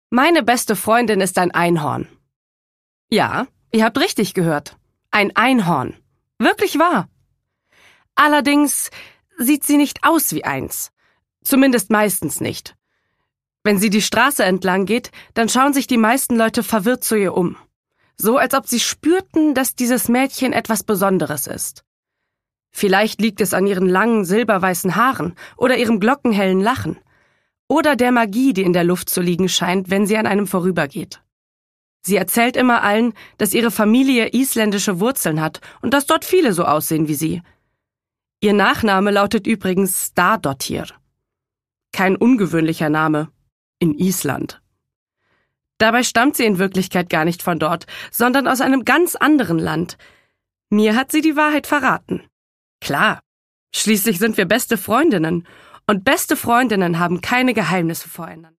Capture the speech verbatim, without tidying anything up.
Meine beste Freundin ist ein Einhorn. Ja, ihr habt richtig gehört. Ein Einhorn. Wirklich wahr. Allerdings sieht sie nicht aus wie eins. Zumindest meistens nicht. Wenn sie die Straße entlang geht, dann schauen sich die meisten Leute verwirrt zu ihr um. So als ob sie spürten, dass dieses Mädchen etwas Besonderes ist. Vielleicht liegt es an ihren langen, silberweißen Haaren oder ihrem glockenhellen Lachen. Oder der Magie, die in der Luft zu liegen scheint, wenn sie an einem vorübergeht. Sie erzählt immer allen, dass ihre Familie isländische Wurzeln hat und dass dort viele so aussehen wie sie. Ihr Nachname lautet übrigens Stardottir. Kein ungewöhnlicher Name. In Island. Dabei stammt sie in Wirklichkeit gar nicht von dort, sondern aus einem ganz anderen Land. Mir hat sie die Wahrheit verraten. Klar, schließlich sind wir beste Freundinnen, und beste Freundinnen haben keine Geheimnisse voreinander.